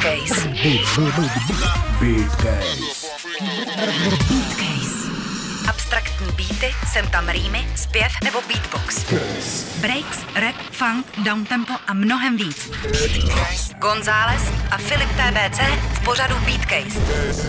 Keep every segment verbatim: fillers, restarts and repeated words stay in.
Beatcase. Beatcase. Beatcase. Abstraktní beaty, sem tam rýmy, zpěv nebo beatbox. Breaks, rap, funk, downtempo a mnohem víc. González a Filip T B C v pořadu Beatcase.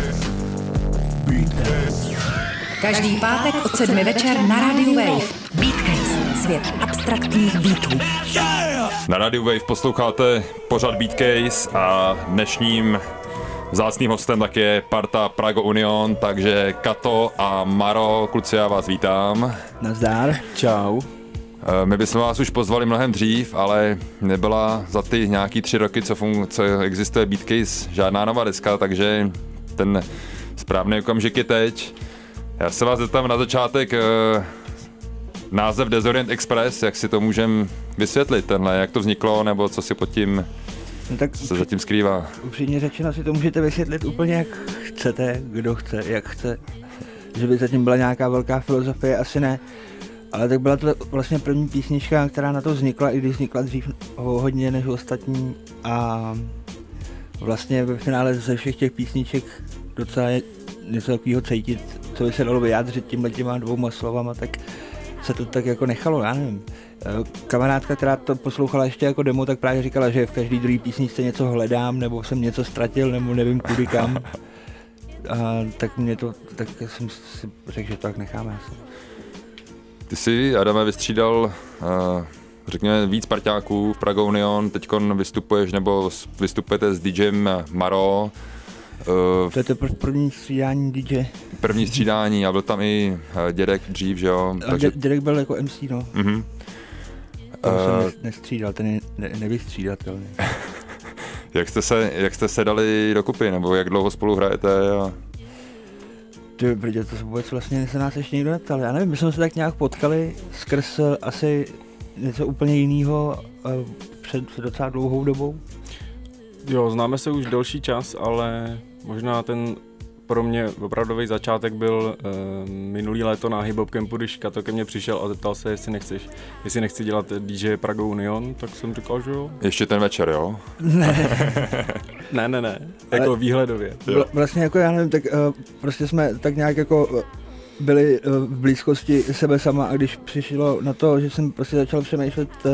Každý pátek od sedmi večer na rádiu Wave. Beatcase. Svět abstraktních beatů. Na rádiu Wave posloucháte pořad Beatcase a dnešním vzácným hostem tak je parta Prago Union, takže Kato a Maro, kluci, já vás vítám. Nazdar. Čau. My bychom vás už pozvali mnohem dřív, ale nebyla za ty nějaký tři roky, co, fun- co existuje Beatcase, žádná nová deska, takže ten správný okamžik je teď. Já se vás zeptám na začátek eh, název Desorient Express, jak si to můžeme vysvětlit, tenhle, jak to vzniklo, nebo co si pod tím no tak se zatím skrývá. Upřímně řečeno si to můžete vysvětlit úplně jak chcete, kdo chce, jak chce. Že by zatím byla nějaká velká filozofie, asi ne. Ale tak byla to vlastně první písnička, která na to vznikla, i když vznikla dřív hodně než ostatní. A vlastně ve finále ze všech těch písniček docela je něco takového cítit, co by se dalo vyjádřit tímhle těma dvouma slovama, tak se to tak jako nechalo, já nevím. Kamarádka, která to poslouchala ještě jako demo, tak právě říkala, že v každý druhý písničce něco hledám, nebo jsem něco ztratil, nebo nevím kudy kam. A tak mě to, tak jsem si řekl, že to tak necháme asi. Ty jsi, Adame, vystřídal, uh, řekněme, víc parťáků v Prago Union, teďkon vystupuješ, nebo vystupujete s DJem Maro. Uh, to je to první střídání D J. První střídání a byl tam i uh, Dědek dřív, že jo? Takže... Dědek byl jako M C, no. Uh-huh. To uh, jsem nestřídal, ten je ne- nevystřídatelný. jak, jste se, jak jste se dali dokupy, nebo jak dlouho spolu hrajete? A... Ty, protože to vůbec vlastně se nás ještě nikdo neptal. Já nevím, my jsme se tak nějak potkali skrz asi něco úplně jiného uh, před docela dlouhou dobou. Jo, známe se už delší čas, ale možná ten pro mě opravdový začátek byl uh, minulý léto na hip-hop campu, když Kato ke mně přišel a zeptal se, jestli nechceš, jestli nechci dělat D J Prago Union, tak jsem říkal, že jo. Ještě ten večer, jo? Ne. ne, ne, ne, jako ale výhledově. Jo. Vlastně jako já nevím, tak uh, prostě jsme tak nějak jako uh, byli uh, v blízkosti sebe sama a když přišlo na to, že jsem prostě začal přemýšlet uh,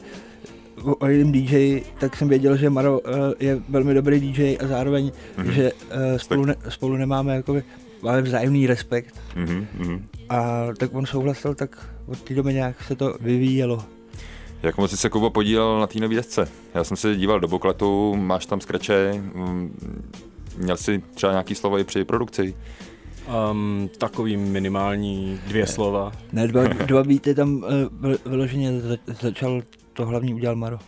o jiném D J, tak jsem věděl, že Maro uh, je velmi dobrý D J a zároveň, mm-hmm. že uh, spolu, ne, spolu nemáme jakoby, máme vzájemný respekt. Mm-hmm. A tak on souhlasil, tak od té doby nějak se to vyvíjelo. Jak moc jsi se, Kubo, podílel na té nový desce? Já jsem se díval do bukletu, máš tam skreče, měl jsi třeba nějaký slovo i při produkci? Um, takový minimální dvě slova. Ne, dva, dva beaty tam uh, vyloženě za, začal, to hlavní udělal Maro.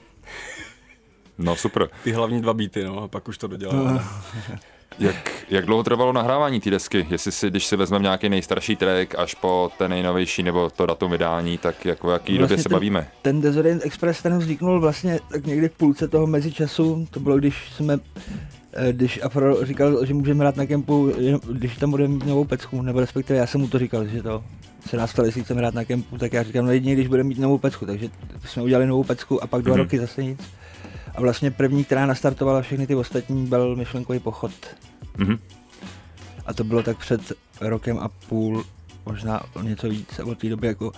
No super. Ty hlavní dva beaty, no, a pak už to dodělal. jak, jak dlouho trvalo nahrávání té desky? Jestli si, když si vezmeme nějaký nejstarší track až po ten nejnovější nebo to datum vydání, tak jak, o jaký vlastně době se ten, bavíme? Ten Desorient Express ten vzniknul vlastně tak někdy v půlce toho mezičasu, to bylo když jsme Když Afro říkal, že můžeme hrát na kempu, když tam budeme mít novou pecku, nebo respektive já jsem mu to říkal, že to se nás ptali, jestli chceme hrát na kempu, tak já říkám, no jedině, když budeme mít novou pecku, takže jsme udělali novou pecku a pak dva mm-hmm. roky zase nic. A vlastně první, která nastartovala všechny ty ostatní, byl myšlenkový pochod. Mm-hmm. A to bylo tak před rokem a půl, možná něco víc, a od té doby jako uh,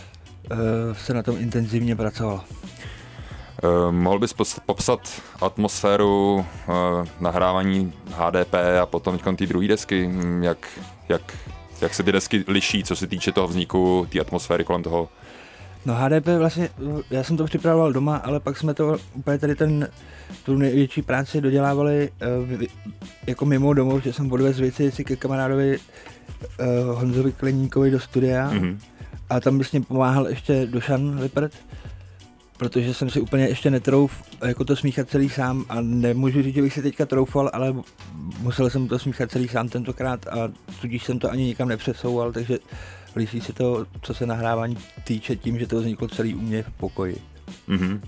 se na tom intenzivně pracovalo. Uh, mohl bys popsat atmosféru uh, nahrávání H D P a potom té druhé desky, jak, jak, jak se ty desky liší, co se týče toho vzniku, té atmosféry kolem toho? No H D P vlastně, já jsem to připravoval doma, ale pak jsme to úplně tady ten, tu největší práci dodělávali uh, jako mimo domov, že jsem odvez věci si ke kamarádovi uh, Honzovi Kleníkovi do studia mm-hmm. a tam by s ním pomáhal ještě Dušan Lippert, protože jsem si úplně ještě netrouf jako to smíchat celý sám a nemůžu říct, že bych si teďka troufal, ale musel jsem to smíchat celý sám tentokrát a tudíž jsem to ani nikam nepřesouval, takže liší si to, co se nahrávání týče tím, že to vzniklo celý u mě v pokoji. Mm-hmm.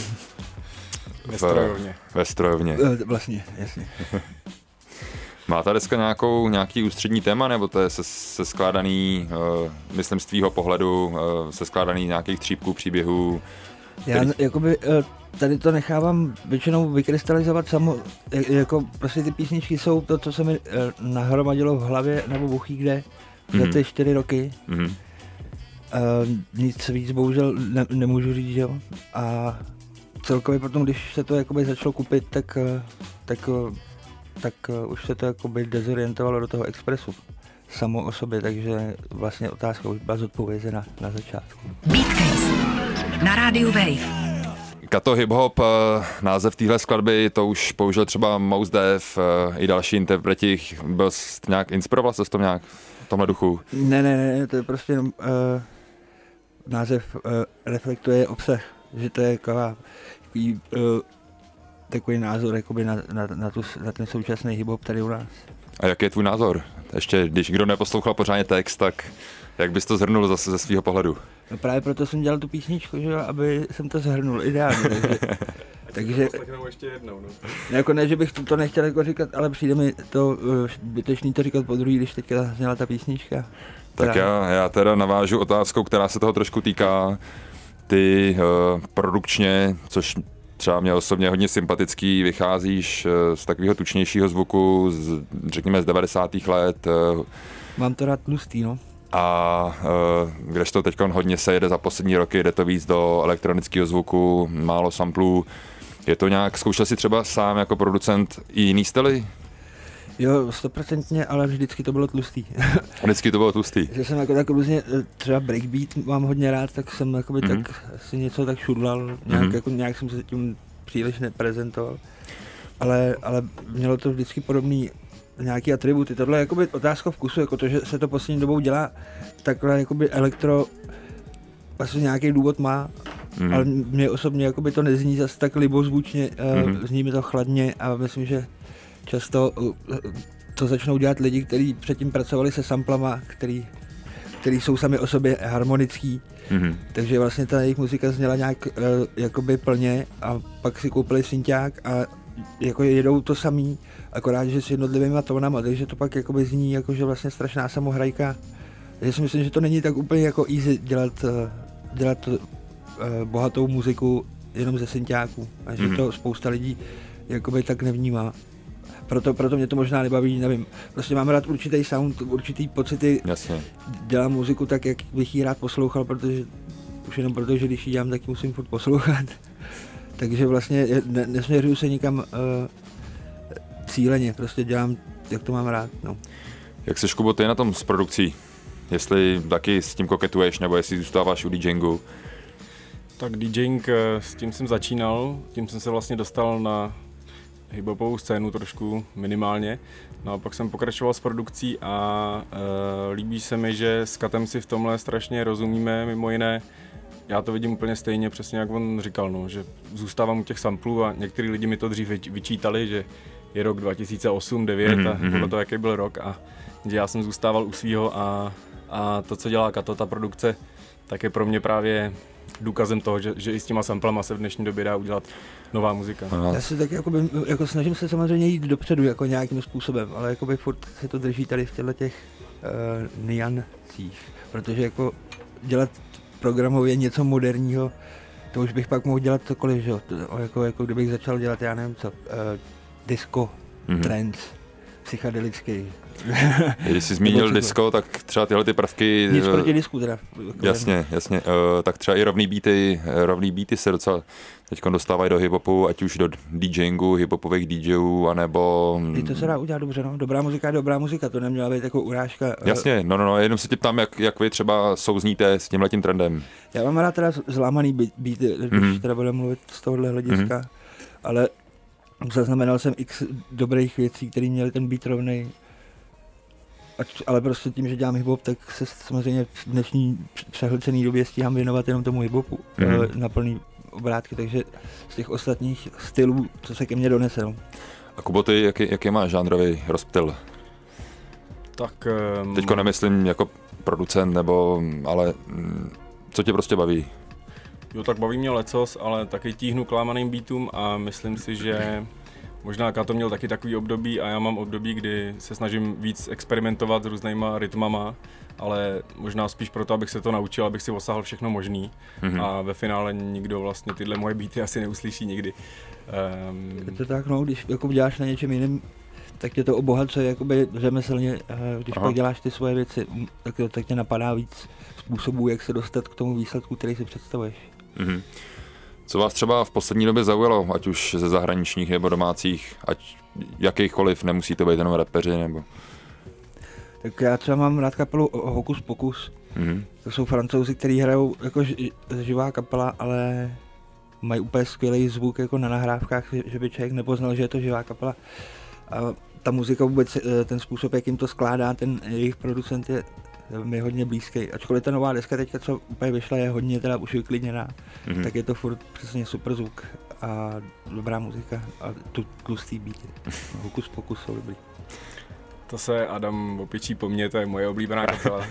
Ve strojovně. Ve strojovně. Vlastně, jasně. Má ta deska nějakou, nějaký ústřední téma, nebo to je se, se skládaný, uh, myslím z tvýho pohledu, uh, se skládaný nějakých třípků, příběhů, Já jakoby tady to nechávám většinou vykrystalizovat samo, jako prostě ty písničky jsou to, co se mi nahromadilo v hlavě nebo v uchích, kde mm. za ty čtyři roky. Mm. Uh, nic víc bohužel ne, nemůžu říct, jo. A celkově potom, když se to jakoby začalo kupit, tak, tak, tak už se to jakoby dezorientovalo do toho expressu samo o sobě, takže vlastně otázka už byla zodpovězena na začátku. Beatcase na rádiu Wave. Kato Hip Hop, název téhle skladby, to už použil třeba Mos Def i další interpreti. Byl jsi nějak, inspiroval se s tom nějak v tomhle duchu? Ne, ne, ne, to je prostě jenom uh, název uh, reflektuje obsah, že to je taková, takový, uh, takový názor jakoby na, na, na, tu, na ten současný hip hop tady u nás. A jaký je tvůj názor? Ještě, když kdo neposlouchal pořádně text, tak jak bys to zhrnul zase ze svého pohledu? No právě proto jsem dělal tu písničku, že jo, aby jsem to zhrnul ideálně, takže... takže ještě jednou, no. Jako ne, že bych to, to nechtěl jako říkat, ale přijde mi to zbytečný to říkat po druhý, když teďka zněla ta písnička. Tak já, já teda navážu otázkou, která se toho trošku týká. Ty uh, produkčně, což třeba mě osobně hodně sympatický, vycházíš uh, z takového tučnějšího zvuku, z, řekněme z devadesátých let. Uh, Mám to rád tlustý, no. A uh, kdež to teď hodně se jede za poslední roky, jde to víc do elektronického zvuku, málo samplů. Je to nějak, zkoušel si třeba sám jako producent i jiný styly? Jo, stoprocentně, ale vždycky to bylo tlustý. Vždycky to bylo tlustý. Že jsem jako tak různě, třeba breakbeat mám hodně rád, tak jsem jakoby mm-hmm. tak si něco tak šudlal, nějak, mm-hmm. jako, nějak jsem se tím příliš neprezentoval. Ale, ale mělo to vždycky podobný nějaký atributy. Tohle je jakoby otázka vkusu, jako to, že se to poslední dobou dělá takhle jakoby elektro, vlastně nějaký důvod má, mm. ale mě osobně jakoby to nezní zase tak libozvučně, mm. uh, zní mi to chladně a myslím, že často uh, to začnou dělat lidi, kteří předtím pracovali se samplama, který, který jsou sami o sobě harmonický, mm. takže vlastně ta jejich muzika zněla nějak uh, jakoby plně a pak si koupili synťák a jako jedou to samý, akorát, že s jednotlivýma tónama, takže to pak jakoby zní jako, že vlastně strašná samohrajka. Já si myslím, že to není tak úplně jako easy dělat, dělat uh, bohatou muziku jenom ze synťáků a že mm. to spousta lidí jakoby tak nevnímá. Proto, proto mě to možná nebaví, nevím. Prostě mám rád určitý sound, určitý pocity. Jasně. Dělám muziku tak, jak bych ji rád poslouchal, protože už jenom proto, že když ji dělám, tak ji musím furt poslouchat. Takže vlastně ne, nesměřuju se nikam uh, cíleně, prostě dělám, jak to mám rád. No. Jak seš, Kubo, ty na tom s produkcí? Jestli taky s tím koketuješ, nebo jestli zůstáváš u DJingu? Tak DJing, s tím jsem začínal, tím jsem se vlastně dostal na hiphopovou scénu trošku minimálně. No a pak jsem pokračoval s produkcí a uh, líbí se mi, že s Katem si v tomhle strašně rozumíme, mimo jiné. Já to vidím úplně stejně, přesně jak on říkal, no, že zůstávám u těch samplů a některý lidi mi to dřív vyčítali, že je rok dva tisíce osm devět mm-hmm. a podle toho, jaký byl rok a že já jsem zůstával u svýho a, a to, co dělá Kato, ta produkce, tak je pro mě právě důkazem toho, že, že i s těma samplama se v dnešní době dá udělat nová muzika. Aha. Já se tak jakoby, jako snažím se samozřejmě jít dopředu jako nějakým způsobem, ale jakoby furt se to drží tady v těchto těch uh, niancích, protože jako dělat programově něco moderního, to už bych pak mohl dělat cokoliv, že? Jako, jako kdybych začal dělat, já nevím co, uh, disco, mm-hmm. trance, psychedelický. Když jsi zmínil disco, tak třeba tyhle ty prvky... Nic proti disku teda. Jasně, jasně. Uh, tak třeba i rovný beaty, rovný beaty se docela teď dostávají do hiphopu, ať už do DJingu, hiphopových DJů, anebo... I to se dá udělat dobře, no. Dobrá muzika je dobrá muzika, to neměla být jako urážka. Jasně, no, no, no, jenom se tě ptám, jak, jak vy třeba souzníte s tímhletím trendem. Já mám rád teda zlámaný beaty, když mm-hmm. teda budeme mluvit z tohohle hlediska, mm-hmm. ale zaznamenal jsem x dobrých věcí, které měly ten beat rovnej. Ale prostě tím, že dělám hip-hop, tak se samozřejmě v dnešní přehlcené době stíhám věnovat jenom tomu hip-hopu mm-hmm. na plný obrátky, takže z těch ostatních stylů, co se ke mně donese. No. A Kubo, ty jaký, jaký máš žánrový rozptyl? Tak... Um... Teďko nemyslím jako producent, nebo, ale co tě prostě baví? Jo, tak baví mě lecos, ale taky tíhnu k lámaným beatům a myslím si, že možná Kato měl taky takový období a já mám období, kdy se snažím víc experimentovat s různýma rytmama, ale možná spíš proto, abych se to naučil, abych si osáhl všechno možný mm-hmm. a ve finále nikdo vlastně tyhle moje beaty asi neuslyší nikdy. Um... Je to tak, no, když jako děláš na něčem jiném, tak tě to obohacuje jakoby řemeslně, když Aha. pak děláš ty svoje věci, tak, tak tě napadá víc způsobů, jak se dostat k tomu výsledku, který si představuješ. Mm-hmm. Co vás třeba v poslední době zaujalo, ať už ze zahraničních nebo domácích, ať jakýchkoliv, nemusí to být jenom rapeři, nebo... Tak já třeba mám rád kapelu Hokus Pokus. Mm-hmm. To jsou Francouzi, kteří hrajou jako živá kapela, ale mají úplně skvělý zvuk jako na nahrávkách, že by člověk nepoznal, že je to živá kapela. A ta muzika vůbec, ten způsob, jak jim to skládá, ten jejich producent je mi hodně blízký. Ačkoliv ta nová deska teďka, co úplně vyšla, je hodně teda už vyklidněná, mm-hmm. tak je to furt přesně super zvuk a dobrá muzika a tu tlustý beaty. Hokus Pokus jsou dobrý. To se Adam opičí po mně, to je moje oblíbená kapela.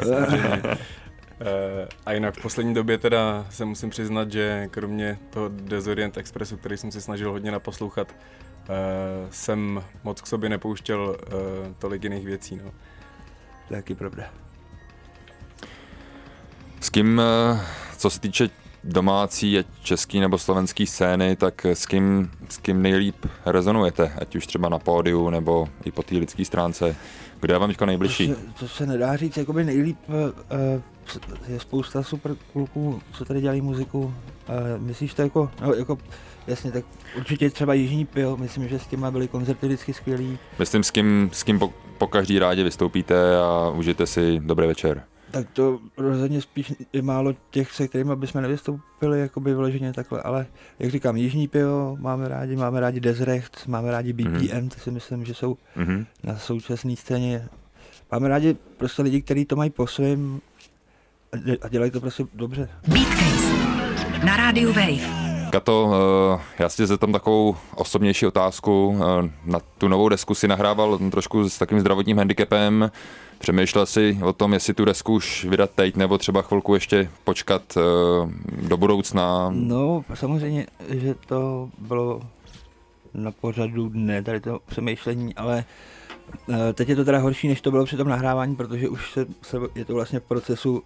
A jinak v poslední době teda se musím přiznat, že kromě toho Desorient Expressu, který jsem si snažil hodně naposlouchat, jsem moc k sobě nepouštěl tolik jiných věcí. No. To je taky pravda. S kým, co se týče domácí, ať český nebo slovenský scény, tak s kým, s kým nejlíp rezonujete, ať už třeba na pódiu nebo i po té lidské stránce, kdo je vám teďka nejbližší? To se, to se nedá říct, jakoby nejlíp uh, je spousta super kluků, co tady dělají muziku. Uh, myslíš to jako, no, jako, jasně, tak určitě třeba Jižní Pil, myslím, že s těma byly koncerty vždycky skvělý. Myslím, s kým, s kým po, po každý rádě vystoupíte a užijete si dobrý večer. Tak to rozhodně spíš je málo těch, se kterými bychom nevystoupili, jakoby vyloženě takhle, ale jak říkám, Jižní Pil máme rádi, máme rádi Desrecht, máme rádi B P M, mm-hmm. to si myslím, že jsou mm-hmm. na současné scéně. Máme rádi prostě lidi, kteří to mají po svým a dělají to prostě dobře. Beatcase na rádiu Wave. Kato, já si zeptám takovou osobnější otázku. Na tu novou desku si nahrával trošku s takým zdravotním handicapem. Přemýšlel jsi o tom, jestli tu desku už vydat teď, nebo třeba chvilku ještě počkat do budoucna? No, samozřejmě, že to bylo na pořadu dne, tady to přemýšlení, ale teď je to teda horší, než to bylo při tom nahrávání, protože už se, se je to vlastně v procesu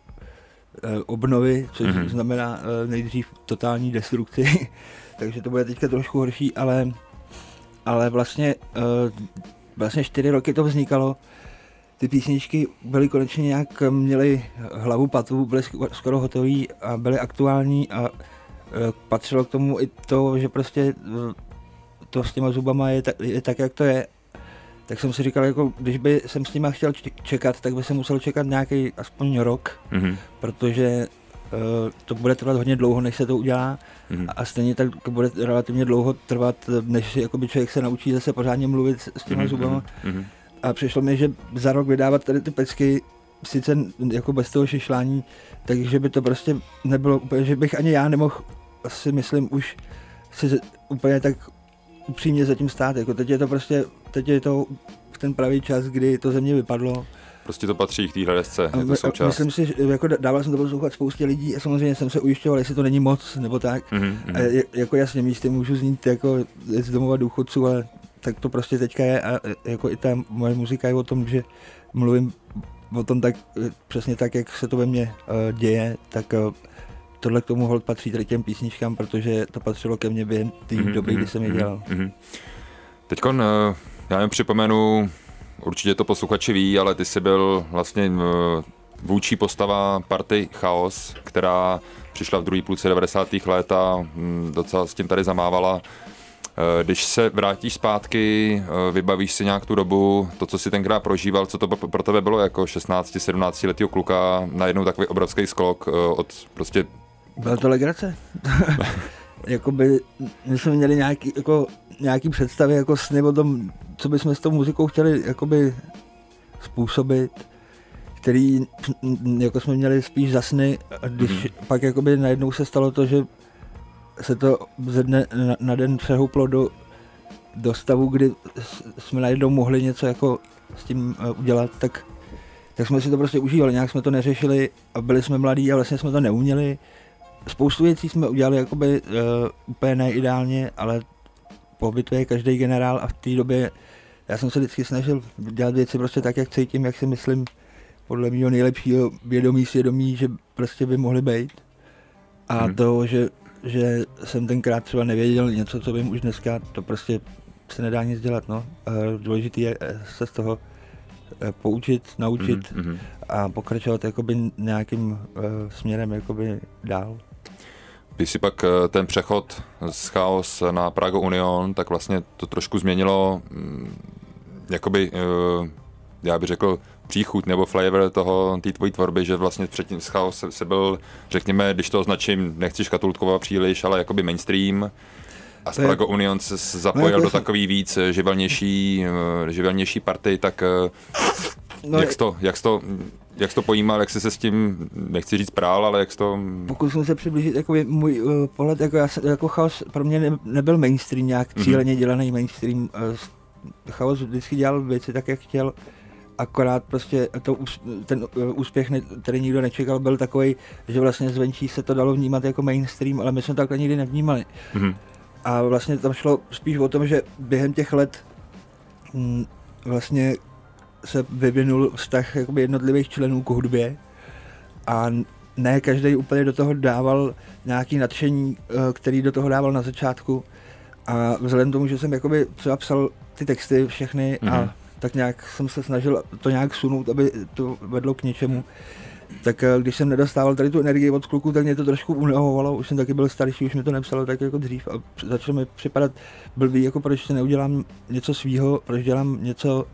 obnovy, což mm-hmm. znamená nejdřív totální destrukci, takže to bude teďka trošku horší, ale, ale vlastně, vlastně čtyři roky to vznikalo, ty písničky byly konečně nějak, měly hlavu patu, byly skoro hotový a byly aktuální a patřilo k tomu i to, že prostě to s těma zubama je tak, je tak jak to je. Tak jsem si říkal, jako, když by jsem s nima chtěl čekat, tak by se musel čekat nějaký aspoň rok, mm-hmm. protože uh, to bude trvat hodně dlouho, než se to udělá mm-hmm. a stejně tak bude relativně dlouho trvat, než jakoby člověk se naučí zase pořádně mluvit s těma mm-hmm. zubama. Mm-hmm. A přišlo mi, že za rok vydávat tady ty pecky, sice jako bez toho šišlání, takže by to prostě nebylo úplně, že bych ani já nemohl, si myslím, už si úplně tak upřímně zatím stát, jako teď je to prostě, teď je to ten pravý čas, kdy to ze mě vypadlo. Prostě to patří k téhle desce, je to součást. Myslím si, jako dával jsem to poslouchat spoustě lidí a samozřejmě jsem se ujišťoval, jestli to není moc, nebo tak. Mm-hmm. A jako jasně, místy můžu znít jako z domova důchodců, ale tak to prostě teďka je a jako i ta moje muzika je o tom, že mluvím o tom tak, přesně tak, jak se to ve mně uh, děje, tak uh, tohle k tomu hold patří tady těm písničkám, protože to patřilo ke mně během té mm-hmm, doby, kdy jsem je dělal. Mm-hmm. Teďkon, já jen připomenu, určitě to posluchači ví, ale ty jsi byl vlastně vůdčí postava party Chaos, která přišla v druhé půlce devadesátých let a docela s tím tady zamávala. Když se vrátíš zpátky, vybavíš si nějak tu dobu, to, co jsi tenkrát prožíval, co to pro tebe bylo jako šestnáct sedmnáct letýho kluka, najednou takový obrovský skok od prostě... Byla to legrace. Jakoby, my jsme měli nějaký, jako, nějaký představy, jako sny o tom, co bychom s tou muzikou chtěli jakoby způsobit, který jako jsme měli spíš za sny, a když mm-hmm. pak jakoby najednou se stalo to, že se to ze dne na, na den přehouplo do, do stavu, kdy jsme najednou mohli něco jako s tím uh, udělat, tak, tak jsme si to prostě užívali, nějak jsme to neřešili a byli jsme mladí a vlastně jsme to neuměli. Spoustu věcí jsme udělali jakoby uh, úplně neideálně, ale po bitvě je každý generál a v té době já jsem se vždycky snažil dělat věci prostě tak, jak cítím, jak si myslím, podle mého nejlepšího vědomí, svědomí, že prostě by mohly být. A hmm. to, že, že jsem tenkrát třeba nevěděl něco, co vím už dneska, to prostě se nedá nic dělat, no. Důležitý je se z toho poučit, naučit mm-hmm. a pokračovat jakoby nějakým uh, směrem jakoby dál. Když si pak ten přechod z Chaos na Prago Union, tak vlastně to trošku změnilo mm, jakoby, uh, já bych řekl, příchuť nebo flavor toho, té tvojí tvorby, že vlastně předtím z Chaos se, se byl, řekněme, když to označím, nechci škatulkovat příliš, ale jakoby mainstream. A z Prago Union se zapojil no, do takový víc živelnější, živelnější party, tak no, jak jsi to, jak jsi to, jak jsi to pojímal, jak jsi se s tím, nechci říct prál, ale jak jsi to... Pokusím se přiblížit jakoby můj uh, pohled, jako, já, jako Chaos pro mě ne, nebyl mainstream, nějak cíleně dělaný mainstream. Uh, Chaos vždycky dělal věci tak, jak chtěl, akorát prostě to, ten úspěch, který nikdo nečekal, byl takový, že vlastně zvenčí se to dalo vnímat jako mainstream, ale my jsme to takhle nikdy nevnímali. Mm-hmm. A vlastně tam šlo spíš o tom, že během těch let m, vlastně se vyvinul vztah jakoby jednotlivých členů k hudbě a ne každý úplně do toho dával nějaký nadšení, který do toho dával na začátku. A vzhledem tomu, že jsem jakoby třeba psal ty texty všechny mm-hmm. a tak nějak jsem se snažil to nějak sunout, aby to vedlo k něčemu. Tak když jsem nedostával tady tu energii od kluků, tak mě to trošku unavovalo, už jsem taky byl starší, už mi to nepsalo tak jako dřív a začalo mi připadat blbý, jako proč se neudělám něco svýho, proč dělám něco,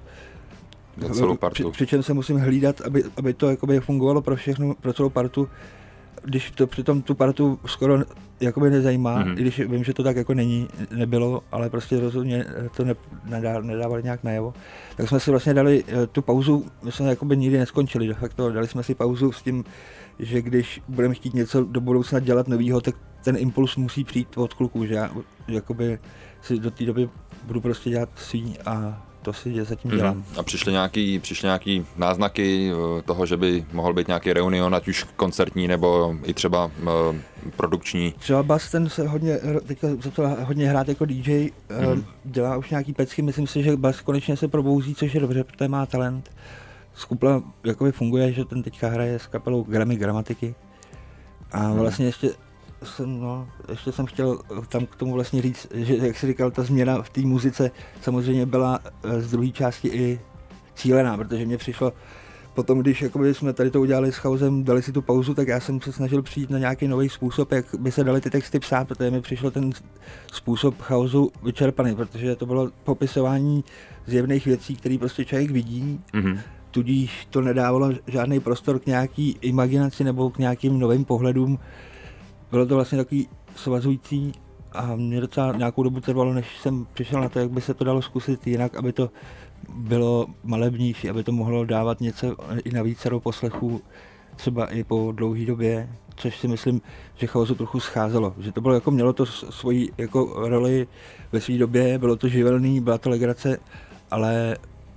při, přičem se musím hlídat, aby, aby to jakoby fungovalo pro všechno, pro celou partu, když to přitom tu partu skoro jakoby nezajímá, mm-hmm. i když vím, že to tak jako není, nebylo, ale prostě rozhodně to ne, nedá, nedávali nějak najevo. Tak jsme si vlastně dali tu pauzu, my jsme jakoby nikdy neskončili, de facto dali jsme si pauzu s tím, že když budeme chtít něco do budoucna dělat novýho, tak ten impuls musí přijít od kluků, že já jakoby si do té doby budu prostě dělat svý a to si zatím dělám. Mm. A přišly nějaký, přišly nějaký náznaky toho, že by mohl být nějaký reunion, ať už koncertní nebo i třeba uh, produkční? Třeba Bas, ten se hodně, teďka začal hodně hrát jako D J, mm. dělá už nějaký pecky, myslím si, že Bas konečně se probouzí, což je dobře, protože má talent. Skupla jakoby funguje, že ten teďka hraje s kapelou Grammy Gramatiky. A mm. vlastně ještě jsem, no, ještě jsem chtěl tam k tomu vlastně říct, že jak jsi říkal, ta změna v té muzice samozřejmě byla z druhé části i cílená, protože mě přišlo potom, když jakoby jsme tady to udělali s Chaosem, dali si tu pauzu, tak já jsem se snažil přijít na nějaký nový způsob, jak by se dali ty texty psát, protože mi přišlo ten způsob Chaosu vyčerpaný, protože to bylo popisování zjevných věcí, které prostě člověk vidí, mm-hmm. tudíž to nedávalo žádný prostor k nějaký imaginaci nebo k nějakým novým pohledům. Bylo to vlastně takový svazující a mě docela nějakou dobu trvalo, než jsem přišel na to, jak by se to dalo zkusit jinak, aby to bylo malebnější, aby to mohlo dávat něco i na vícero poslechů, třeba i po dlouhé době, což si myslím, že Chaosu trochu scházelo. Že to bylo jako, mělo to svoji jako roli ve své době, bylo to živelný, byla to legrace, ale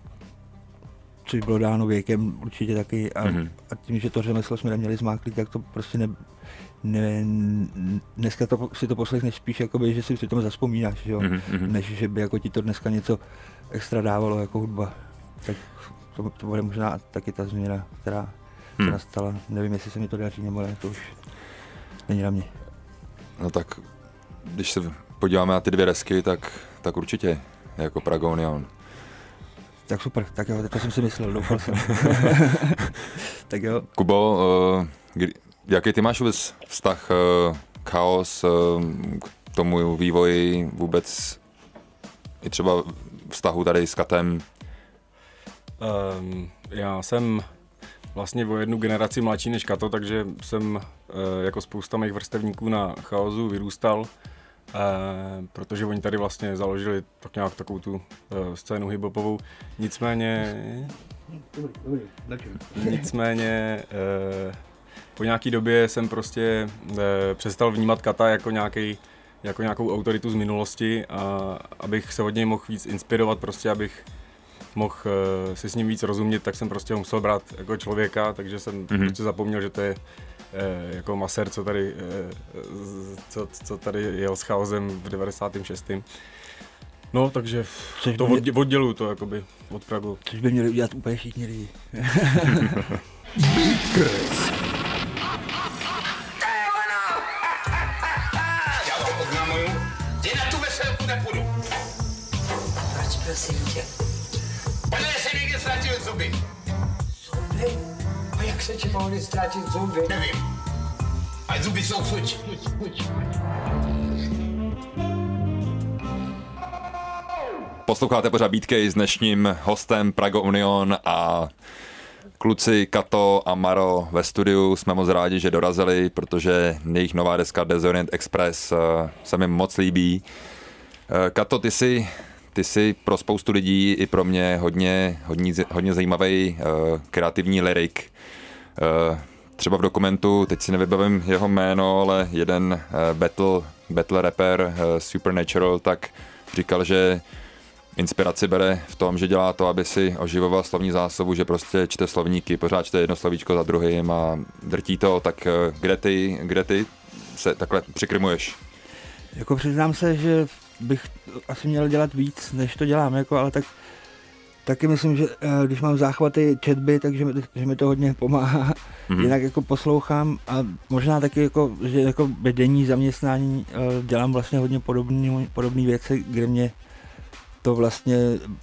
což bylo dáno věkem určitě taky a, mm-hmm. a tím, že to řemeslo jsme neměli zmáklý, tak to prostě ne, ne, dneska to, si to poslechneš spíš, jakoby, že si při tom zaspomínáš, jo? Mm-hmm. než že by jako ti to dneska něco extra dávalo jako hudba. Tak to, to bude možná taky ta změna, která hmm. se nastala. Nevím, jestli se mi to daří, nebo ne, to už není na mě. No tak, když se podíváme na ty dvě desky, tak, tak určitě, jako Prago Union. Tak super, tak jo, to jsem si myslel, doufal jsem. Tak jo. Kubo, uh, kdy, jaký ty máš vůbec vztah uh, k Chaos, uh, k tomu vývoji vůbec, i třeba vztahu tady s Katem? Um, já jsem vlastně o jednu generaci mladší než Kato, takže jsem uh, jako spousta mých vrstevníků na Chaosu vyrůstal, uh, protože oni tady vlastně založili tak nějak takovou tu uh, scénu hiphopovou. Nicméně... Nicméně uh, po nějaký době jsem prostě uh, přestal vnímat Kata jako nějaký jako nějakou autoritu z minulosti a abych se od něj mohl víc inspirovat, prostě abych mohl uh, si s ním víc rozumět, tak jsem prostě ho musel brát jako člověka, takže jsem mm-hmm. prostě zapomněl, že to je uh, jako masér, co tady, uh, co, co tady jel s Chaosem v devadesátém šestém No, takže což to mě... odděluju to jakoby od Pragu. Což by měli udělat úplně všichni lidi. Já vám oznamuju, že na tu veselku nepůjdu. Proč prosím tě? Pane, jsem někde ztratil zuby. Zuby? A jak se ti mohli ztratit zuby? Nevím. A zuby jsou fuč. fuč, fuč. Posloucháte pořád Beatcase s dnešním hostem Prago Union a kluci Kato a Maro ve studiu. Jsme moc rádi, že dorazili, protože jejich nová deska Desorient Express se mi moc líbí. Kato, ty jsi, ty jsi pro spoustu lidí i pro mě hodně, hodně, hodně zajímavý kreativní lyrik. Třeba v dokumentu, teď si nevybavím jeho jméno, ale jeden battle, battle rapper Supernatural tak říkal, že inspiraci bere v tom, že dělá to, aby si oživoval slovní zásobu, že prostě čte slovníky, pořád čte jedno slovíčko za druhým a drtí to, tak kde ty, kde ty se takhle přikrmuješ? Jako přiznám se, že bych asi měl dělat víc, než to dělám, jako, ale tak taky myslím, že když mám záchvaty četby, takže mi, že mi to hodně pomáhá. Mm-hmm. Jinak jako poslouchám a možná taky jako, že jako denní zaměstnání dělám vlastně hodně podobné podobné věci, kde mě to vlastně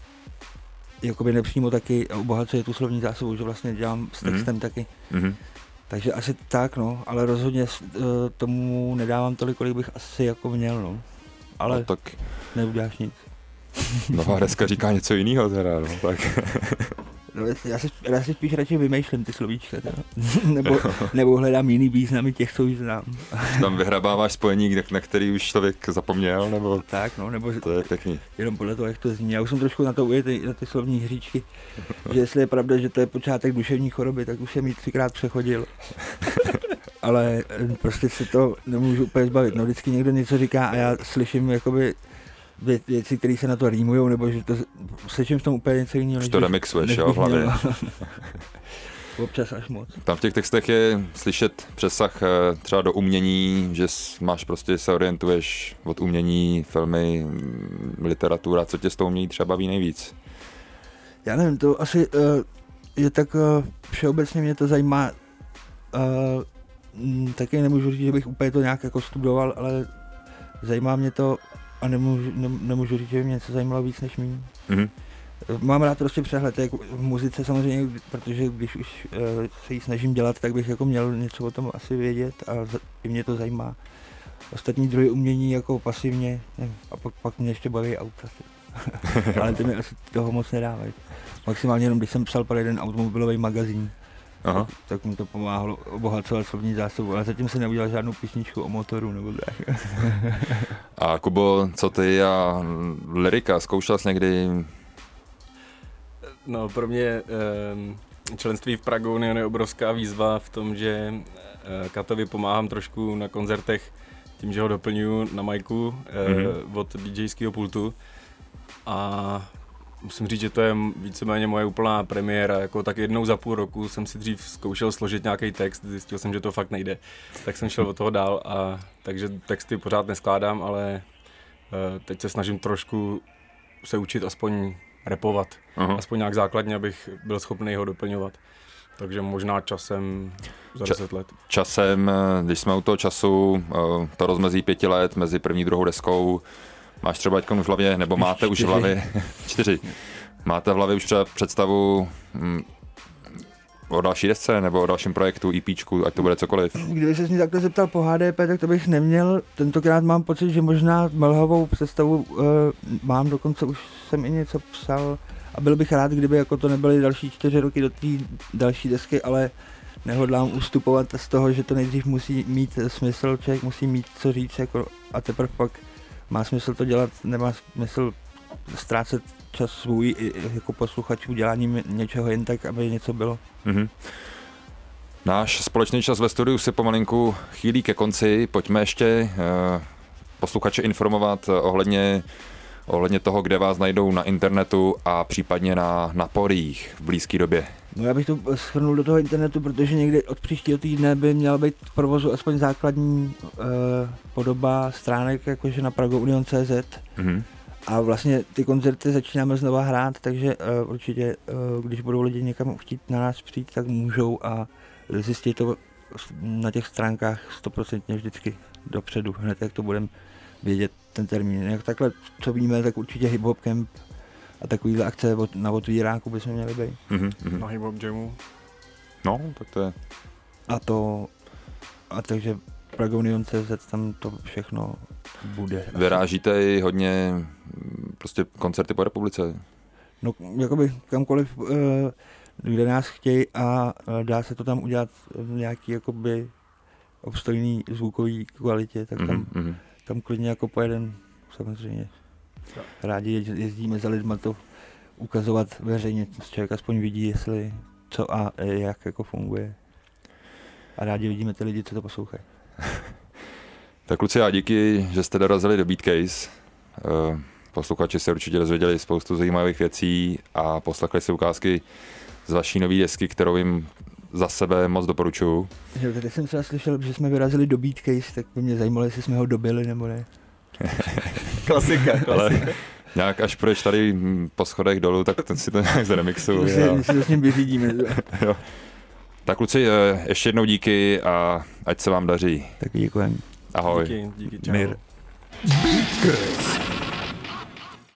jakoby nepřímo taky obohacuje tu slovní zásobu, že vlastně dělám s textem mm-hmm. taky. Mm-hmm. Takže asi tak, no, ale rozhodně tomu nedávám tolik, kolik bych asi jako měl, no. Ale no, tak neuděláš nic. Nová deska říká něco jiného teda, no, tak. No, já, si, já si spíš radši vymýšlím ty slovíčka, nebo, nebo hledám jiný významy těch, co už znám. Tam vyhrabáváš spojení, na který už člověk zapomněl, nebo? Tak, no, nebo to je pěkný. Jenom podle toho, jak to zní. Já už jsem trošku na to ujetý, na ty slovní hříčky, že jestli je pravda, že to je počátek duševní choroby, tak už jsem jí třikrát přechodil. Ale prostě si to nemůžu úplně zbavit. No, vždycky někdo něco říká a já slyším jakoby Vě, věci, které se na to rýmujou, nebo že to slyším v tom úplně něco jiného. Už to remixuješ, jo, v hlavě. Občas až moc. Tam v těch textech je slyšet přesah třeba do umění, že máš prostě, se orientuješ od umění, filmy, literatura, co tě z toho umění třeba baví nejvíc? Já nevím, to asi uh, je tak uh, všeobecně mě to zajímá. Uh, taky nemůžu říct, že bych úplně to nějak jako studoval, ale zajímá mě to a nemůžu, ne, nemůžu říct, že by mě něco zajímalo víc než míň. Mm-hmm. Mám rád prostě přehled, jak v muzice samozřejmě, protože když už uh, se ji snažím dělat, tak bych jako měl něco o tom asi vědět a i mě to zajímá. Ostatní druhy umění jako pasivně, nevím, a pak, pak mě ještě baví auta. Ale ty mi asi toho moc nedávají. Maximálně jenom, když jsem psal pro jeden automobilový magazín, Aha. Tak, tak mi to pomáhalo obohacovat slovní zásobu, ale zatím jsem neudělal žádnou písničku o motoru nebo tak. A Kubo, co ty a lyrika, zkoušel jsi někdy? No pro mě um, členství v Prago Union je obrovská výzva v tom, že uh, Katovi pomáhám trošku na koncertech tím, že ho doplňuju na majku uh, mm-hmm. od DJského pultu a musím říct, že to je víceméně moje úplná premiéra, jako tak jednou za půl roku jsem si dřív zkoušel složit nějaký text, zjistil jsem, že to fakt nejde, tak jsem šel od toho dál a takže texty pořád neskládám, ale uh, teď se snažím trošku se učit aspoň rapovat, uh-huh. aspoň nějak základně, abych byl schopný ho doplňovat, takže možná časem za deset let. Časem, když jsme u toho času, to rozmezí pěti let mezi první a druhou deskou, máš třeba teďka už v hlavě, nebo máte už v hlavě, čtyři, máte v hlavě už třeba představu hm, o další desce, nebo o dalším projektu, EPčku, ať to bude cokoliv? Kdyby se mě takto zeptal po H D P, tak to bych neměl. Tentokrát mám pocit, že možná mlhavou představu uh, mám, dokonce už jsem i něco psal a byl bych rád, kdyby jako to nebyly další čtyři roky do té další desky, ale nehodlám ustupovat z toho, že to nejdřív musí mít smysl, člověk musí mít co říct jako, a teprve pak má smysl to dělat, nemá smysl ztrácet čas svůj jako posluchačů děláním něčeho jen tak, aby něco bylo. Mm-hmm. Náš společný čas ve studiu se pomalinku chýlí ke konci. Pojďme ještě uh, posluchače informovat ohledně, ohledně toho, kde vás najdou na internetu a případně na, na porích v blízké době. No já bych to shrnul do toho internetu, protože někdy od příštího týdne by měla být v provozu aspoň základní uh, podoba stránek, jakože na prago union tečka cé zet. Mm-hmm. A vlastně ty koncerty začínáme znova hrát, takže uh, určitě, uh, když budou lidi někam chtít na nás přijít, tak můžou a zjistit to na těch stránkách stoprocentně vždycky dopředu, hned jak to budeme vědět ten termín. Jak takhle, co víme, tak určitě Hip Hop Camp a takovýhle akce na otvíránku bychom měli být. Mm-hmm. Na Hip Hop Jamu. No, tak to je. A to, a takže Pragonion tečka cé zet tam to všechno bude. Vyrážíte i hodně prostě koncerty po republice? No, jakoby kamkoliv, kde nás chtějí a dá se to tam udělat v nějaký jakoby obstojný zvukový kvalitě, tak tam, mm-hmm. tam klidně jako pojedem, samozřejmě. Rádi jezdíme za lidma to ukazovat veřejně, člověk aspoň vidí, jestli co a jak jako funguje. A rádi vidíme ty lidi, co to poslouchají. Tak kluci, já díky, že jste dorazili do Beatcase. Posluchači se určitě dozvěděli spoustu zajímavých věcí a poslechli si ukázky z vaší nové desky, kterou jim za sebe moc doporučuju. Teď jsem třeba slyšel, že jsme vyrazili do Beatcase, tak by mě zajímalo, jestli jsme ho dobili nebo ne. Klasika, klasika. Ale nějak až půjdeš tady po schodech dolů, tak ten si to nějak zremixuje. My si to s ním vyřídíme. Tak kluci, ještě jednou díky a ať se vám daří. Tak děkujem. Ahoj. Díky, díky, čau. Mír. Beatcase.